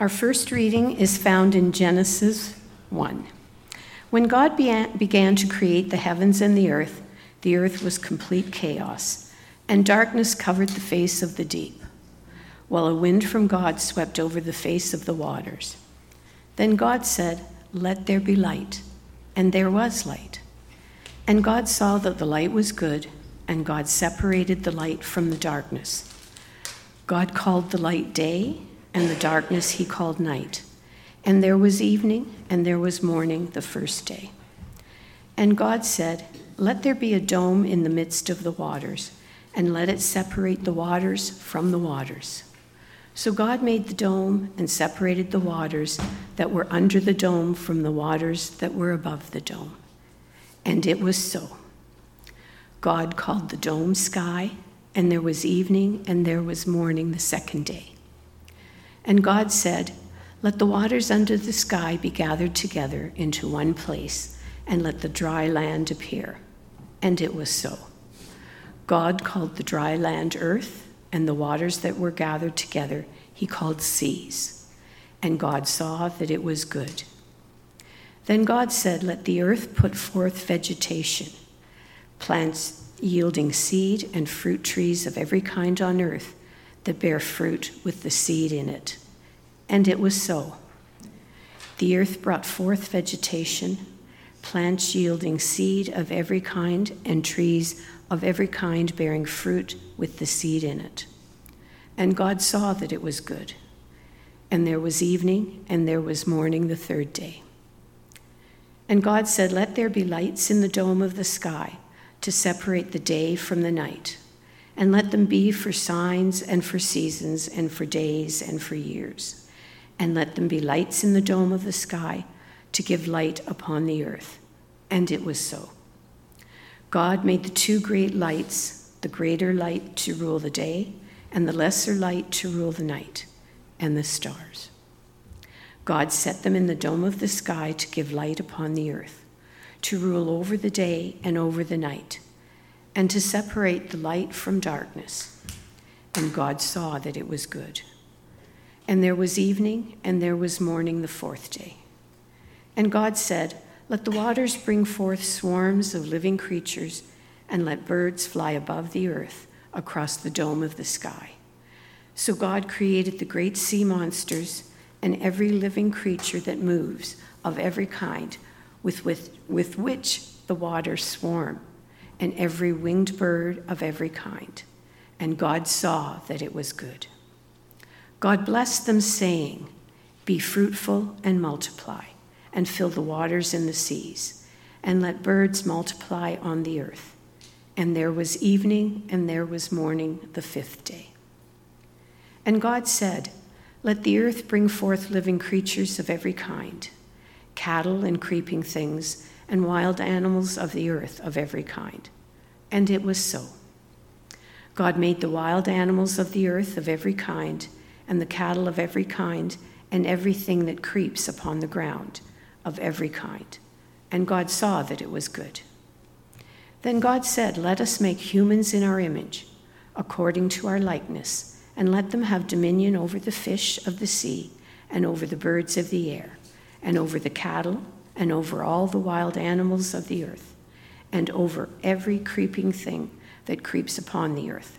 Our first reading is found in Genesis 1. When God began to create the heavens and the earth was complete chaos, and darkness covered the face of the deep, while a wind from God swept over the face of the waters. Then God said, "Let there be light," and there was light. And God saw that the light was good, and God separated the light from the darkness. God called the light day, and the darkness he called night. And there was evening, and there was morning the first day. And God said, "Let there be a dome in the midst of the waters, and let it separate the waters from the waters." So God made the dome and separated the waters that were under the dome from the waters that were above the dome. And it was so. God called the dome sky, and there was evening, and there was morning the second day. And God said, "Let the waters under the sky be gathered together into one place, and let the dry land appear." And it was so. God called the dry land earth, and the waters that were gathered together he called seas. And God saw that it was good. Then God said, "Let the earth put forth vegetation, plants yielding seed, and fruit trees of every kind on earth that bear fruit with the seed in it." And it was so. The earth brought forth vegetation, plants yielding seed of every kind, and trees of every kind bearing fruit with the seed in it. And God saw that it was good. And there was evening, and there was morning the third day. And God said, "Let there be lights in the dome of the sky to separate the day from the night, and let them be for signs and for seasons and for days and for years. And let them be lights in the dome of the sky to give light upon the earth." And it was so. God made the two great lights, the greater light to rule the day, and the lesser light to rule the night, and the stars. God set them in the dome of the sky to give light upon the earth, to rule over the day and over the night, and to separate the light from darkness. And God saw that it was good. And there was evening, and there was morning the fourth day. And God said, "Let the waters bring forth swarms of living creatures, and let birds fly above the earth across the dome of the sky." So God created the great sea monsters and every living creature that moves of every kind with which the waters swarm, and every winged bird of every kind. And God saw that it was good. God blessed them, saying, "Be fruitful and multiply, and fill the waters in the seas, and let birds multiply on the earth." And there was evening, and there was morning the fifth day. And God said, "Let the earth bring forth living creatures of every kind, cattle and creeping things, and wild animals of the earth of every kind." And it was so. God made the wild animals of the earth of every kind, and the cattle of every kind, and everything that creeps upon the ground of every kind. And God saw that it was good. Then God said, "Let us make humans in our image, according to our likeness, and let them have dominion over the fish of the sea, and over the birds of the air, and over the cattle, and over all the wild animals of the earth, and over every creeping thing that creeps upon the earth."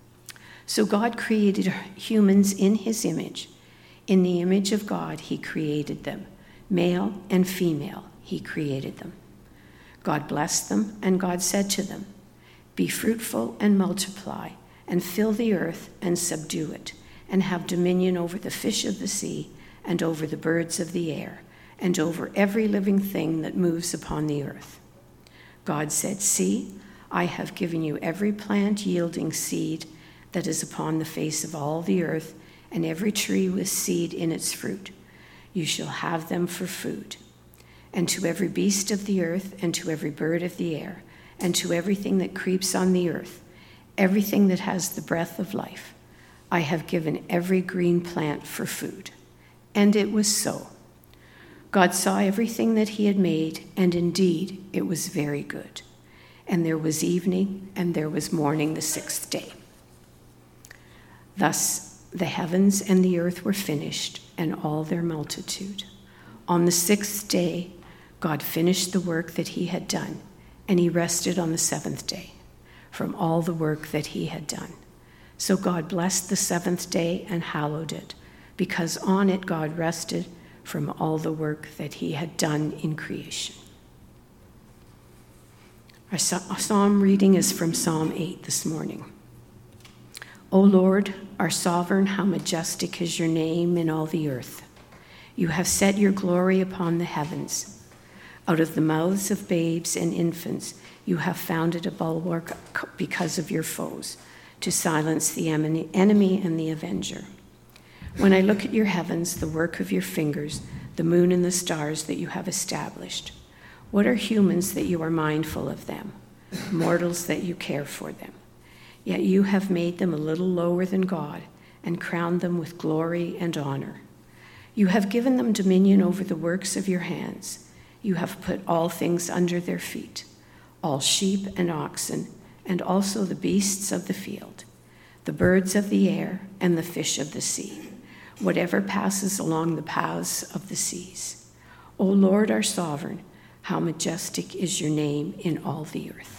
So God created humans in his image. In the image of God he created them. Male and female he created them. God blessed them, and God said to them, "Be fruitful and multiply, and fill the earth and subdue it, and have dominion over the fish of the sea, and over the birds of the air, and over every living thing that moves upon the earth." God said, "See, I have given you every plant yielding seed that is upon the face of all the earth, and every tree with seed in its fruit. You shall have them for food. And to every beast of the earth, and to every bird of the air, and to everything that creeps on the earth, everything that has the breath of life, I have given every green plant for food." And it was so. God saw everything that he had made, and indeed it was very good. And there was evening, and there was morning the sixth day. Thus the heavens and the earth were finished, and all their multitude. On the sixth day, God finished the work that he had done, and he rested on the seventh day from all the work that he had done. So God blessed the seventh day and hallowed it, because on it God rested from all the work that he had done in creation. Our psalm reading is from Psalm 8 this morning. O Lord, our sovereign, how majestic is your name in all the earth. You have set your glory upon the heavens. Out of the mouths of babes and infants, you have founded a bulwark because of your foes, to silence the enemy and the avenger. When I look at your heavens, the work of your fingers, the moon and the stars that you have established, what are humans that you are mindful of them, mortals that you care for them? Yet you have made them a little lower than God and crowned them with glory and honor. You have given them dominion over the works of your hands. You have put all things under their feet, all sheep and oxen, and also the beasts of the field, the birds of the air and the fish of the sea, whatever passes along the paths of the seas. O Lord, our sovereign, how majestic is your name in all the earth.